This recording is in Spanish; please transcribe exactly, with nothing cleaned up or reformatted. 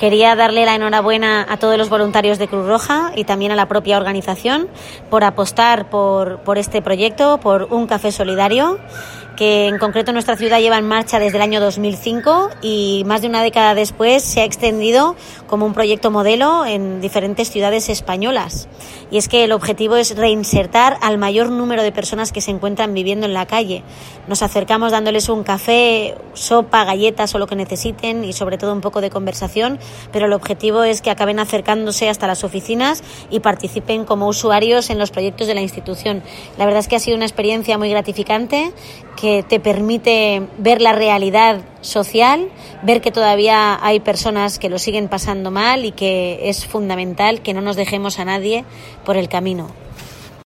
Quería darle la enhorabuena a todos los voluntarios de Cruz Roja y también a la propia organización por apostar por, por este proyecto, por un café solidario, que en concreto nuestra ciudad lleva en marcha desde el año dos mil cinco y más de una década después se ha extendido como un proyecto modelo en diferentes ciudades españolas. Y es que el objetivo es reinsertar al mayor número de personas que se encuentran viviendo en la calle. Nos acercamos dándoles un café, sopa, galletas o lo que necesiten y sobre todo un poco de conversación, pero el objetivo es que acaben acercándose hasta las oficinas y participen como usuarios en los proyectos de la institución. La verdad es que ha sido una experiencia muy gratificante, que te permite ver la realidad social, ver que todavía hay personas que lo siguen pasando mal y que es fundamental que no nos dejemos a nadie por el camino.